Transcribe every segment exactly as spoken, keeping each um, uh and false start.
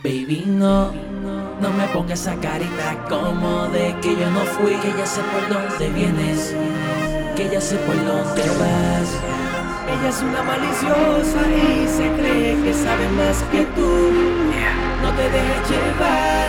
Baby, no, no me pongas esa carita como de que yo no fui. Que ya sé por dónde vienes, que ya sé por dónde vas. Ella es una maliciosa y se cree que sabe más que tú. No te dejes llevar,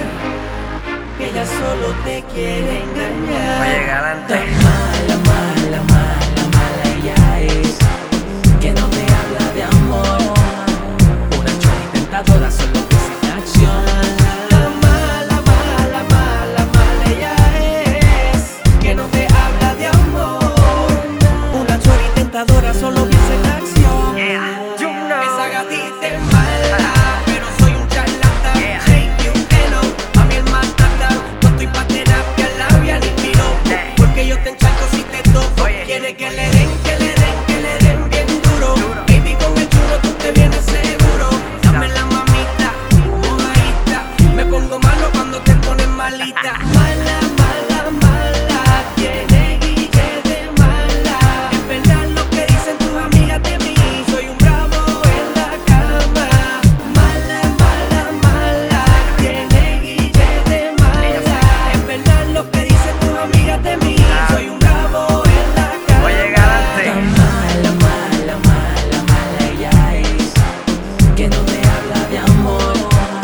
que ella solo te quiere engañar. Oye, galante. Tan mala, mala, mala, mala ella es, que no te habla de amor. Una chora intentadora, solo que sin acción. Tan mala, mala, mala, mala ella es, que no te habla de amor. Una chora intentadora, solo piensa en acción. Yeah, you know. Esa gatita es mala, pero soy un charlatán. Yeah. Shake you, hello, a mi hermana matata. No estoy pa' terapia, labia ni piro, Hey. porque yo te enchanto si te toco. Oye. Quiere que le den, que le den, que le den bien duro. Duro. Baby, con el chulo tú te vienes seguro. Dame la mamita, mojadita. Me pongo malo cuando te pones malita. Mala, mala, mala, tiene guille de mala. Es verdad lo que dicen tus amigas de mí, soy un bravo en la cama. Mala, mala, mala, tiene guille de mala. Es verdad lo que dicen tus amigas de mí, soy un bravo en la cama. Oye, galante. Tan mala, mala, mala, mala ella es, que no te habla de amor.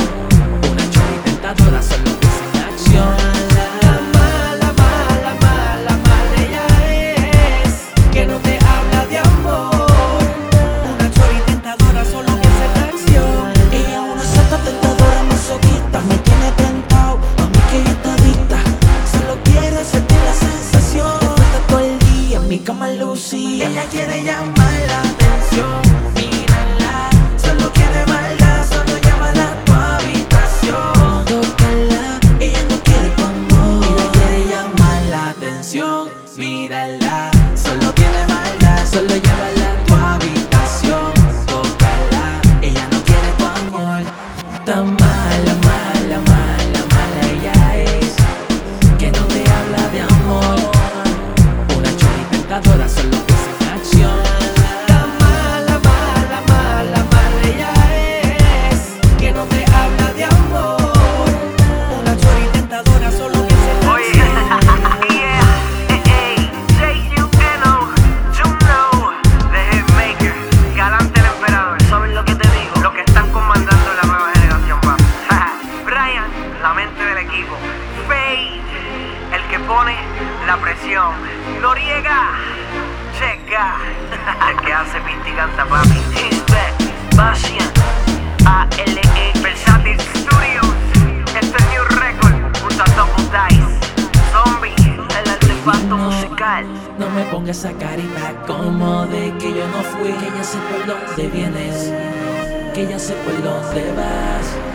Una chora intentadora, solo que sin acción. Tan mala, mala, mala, mala ella es, que no te habla de amor. Una chora intentadora, solo que sin acción. Ella es una santa tentadora masoquista, me tiene tentado, a mí que ella está adicta. Solo quiere sentir la sensación. Está todo el día en mi cama Lucy. Ella quiere llamar la atención. Mírala, solo quiere maldad, solo llámala a tu habitación. Tócala, ella no quiere tu amor. Ella quiere llamar la atención. Mírala, solo tiene maldad, solo llévala a tu habitación. Tócala, ella no quiere tu amor. Tan mala, mala, mala, mala ella es, que no te habla de amor. Una chora intentadora, solo que sin acción. Tan mala, mala, mala, mala ella es, que no te habla de amor. Una chora intentadora, solo que sin Oye, acción. yeah, hey, hey, J U N O, you know, the hitmaker, galante el emperador. ¿Sabes lo que te digo? Los que están comandando la nueva generación, papi. Brian, la mente del equipo. Faye, el que pone la presión. Noriega, checa, el que hace pinta y canta, papi. He's back, Bastian, A L E, Versatil Studios. Este es New Record, junto a Double Dice. Zombie, el artefacto musical. No me pongas esa carita como de que yo no fui. Que ya sé por dónde vienes, que ya sé por dónde vas.